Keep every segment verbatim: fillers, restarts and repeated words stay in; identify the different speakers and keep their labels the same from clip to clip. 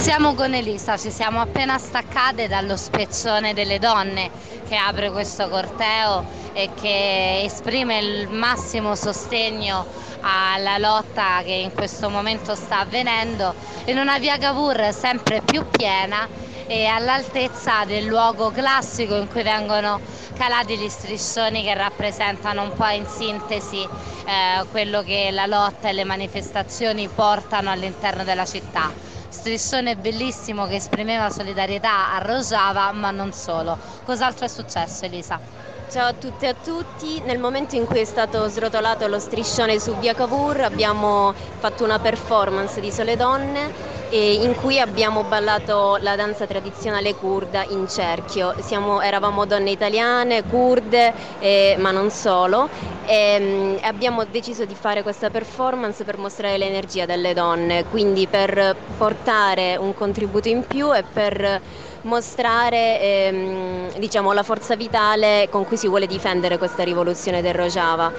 Speaker 1: Siamo con Elisa, ci siamo appena staccate dallo spezzone delle donne che apre questo corteo e che esprime il massimo sostegno alla lotta che in questo momento sta avvenendo in una via Cavour sempre più piena e all'altezza del luogo classico in cui vengono calati gli striscioni che rappresentano un po' in sintesi eh, quello che la lotta e le manifestazioni portano all'interno della città. Striscione bellissimo che esprimeva solidarietà a Rojava, ma non solo. Cos'altro è successo, Elisa?
Speaker 2: Ciao a tutte e a tutti, nel momento in cui è stato srotolato lo striscione su via Cavour abbiamo fatto una performance di Sole Donne e in cui abbiamo ballato la danza tradizionale curda in cerchio. Siamo, eravamo donne italiane, curde, eh, ma non solo, e mh, abbiamo deciso di fare questa performance per mostrare l'energia delle donne, quindi per portare un contributo in più e per mostrare ehm, diciamo, la forza vitale con cui si vuole difendere questa rivoluzione del Rojava.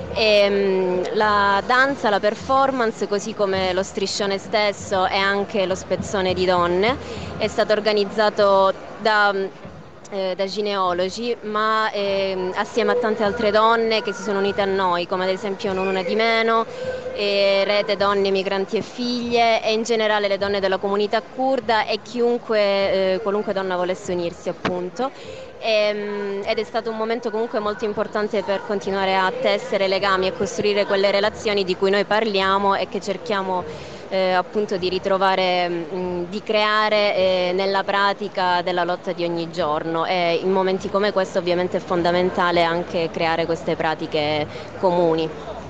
Speaker 2: E, la danza, la performance, così come lo striscione stesso e anche lo spezzone di donne, è stato organizzato da eh, da gineologi, ma ehm, assieme a tante altre donne che si sono unite a noi, come ad esempio Non Una di Meno, e Rete Donne, Migranti e Figlie, e in generale le donne della comunità curda e chiunque, eh, qualunque donna volesse unirsi, appunto. Ehm, ed è stato un momento comunque molto importante per continuare a tessere legami e costruire quelle relazioni di cui noi parliamo e che cerchiamo eh, appunto di ritrovare, mh, di creare eh, nella pratica della lotta di ogni giorno, e in momenti come questo ovviamente è fondamentale anche creare queste pratiche comuni.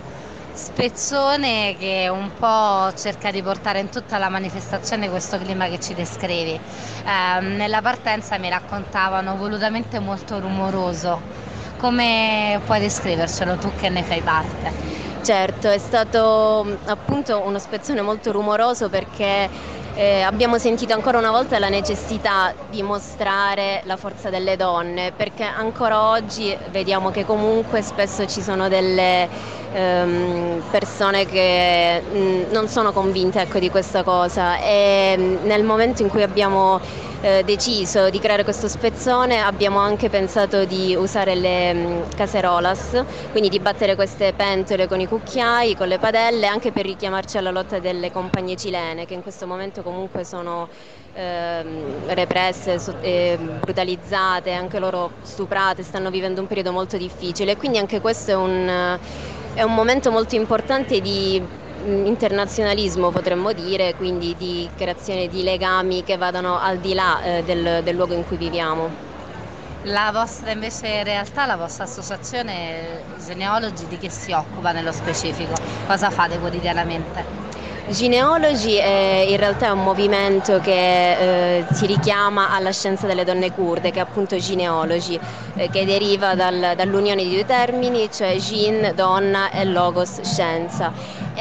Speaker 1: Spezzone che un po' cerca di portare in tutta la manifestazione questo clima che ci descrivi. Eh, nella partenza mi raccontavano volutamente molto rumoroso. Come puoi descrivercelo tu che ne fai parte?
Speaker 2: Certo, è stato appunto uno spezzone molto rumoroso perché eh, abbiamo sentito ancora una volta la necessità di mostrare la forza delle donne, perché ancora oggi vediamo che comunque spesso ci sono delle ehm, persone che mh, non sono convinte, ecco, di questa cosa, e mh, nel momento in cui abbiamo eh, deciso di creare questo spezzone abbiamo anche pensato di usare le mh, cacerolas, quindi di battere queste pentole con i cucchiai, con le padelle, anche per richiamarci alla lotta delle compagnie cilene che in questo momento comunque sono ehm, represse e brutalizzate, anche loro stuprate, stanno vivendo un periodo molto difficile, quindi anche questo è un, è un momento molto importante di internazionalismo, potremmo dire, quindi di creazione di legami che vadano al di là eh, del, del luogo in cui viviamo.
Speaker 1: La vostra invece realtà, la vostra associazione Genealogi di che si occupa nello specifico? Cosa fate quotidianamente?
Speaker 2: Gineologi è, in realtà è un movimento che eh, si richiama alla scienza delle donne curde, che è appunto gineologi, eh, che deriva dal, dall'unione di due termini, cioè gin, donna, e logos, scienza.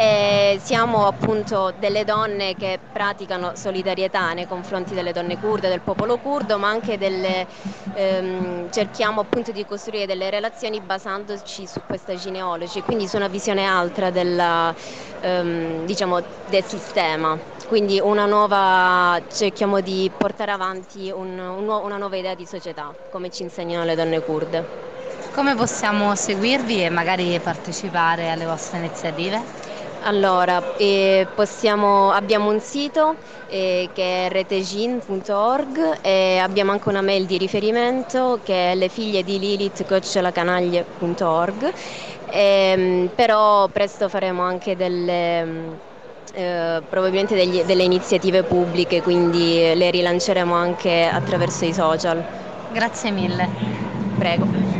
Speaker 2: E siamo appunto delle donne che praticano solidarietà nei confronti delle donne curde, del popolo curdo, ma anche delle, ehm, cerchiamo appunto di costruire delle relazioni basandoci su questa gineologi, quindi su una visione altra della, ehm, diciamo, del sistema. Quindi una nuova, cerchiamo di portare avanti un, un, una nuova idea di società, come ci insegnano le donne curde.
Speaker 1: Come possiamo seguirvi e magari partecipare alle vostre iniziative?
Speaker 2: Allora, eh, possiamo, abbiamo un sito eh, che è retegin punto org, e abbiamo anche una mail di riferimento che è le figlie di Lilith chiocciolacanaglie punto org, ehm, però presto faremo anche delle, eh, probabilmente degli- delle iniziative pubbliche, quindi le rilanceremo anche attraverso i social.
Speaker 1: Grazie mille.
Speaker 2: Prego.